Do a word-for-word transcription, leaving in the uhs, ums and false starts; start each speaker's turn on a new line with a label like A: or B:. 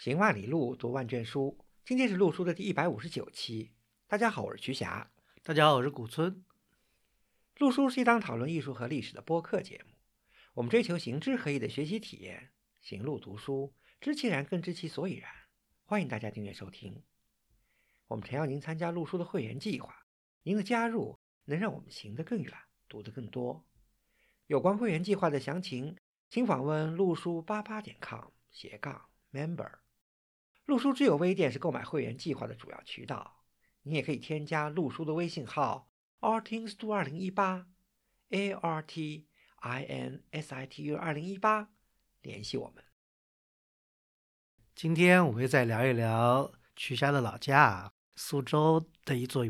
A: 行万里路，读万卷书。今天是陆书的第一百五十九期。大家好，我是瞿霞。
B: 大家好，我是古村。
A: 陆书是一档讨论艺术和历史的播客节目。我们追求行知合一的学习体验，行路读书，知其然更知其所以然。欢迎大家订阅收听。我们诚邀您参加陆书的会员计划，您的加入能让我们行得更远，读得更多。有关会员计划的详情，请访问陆书八八点 com 斜杠 member。陆书之友微店是购买会员计划的主要渠道，你也可以添加陆书的微信号 artinstu 二零一八 A R T I N S I T U 二零一八联系我们。
B: 今天我会再聊一聊瞿霞的老家苏州的一座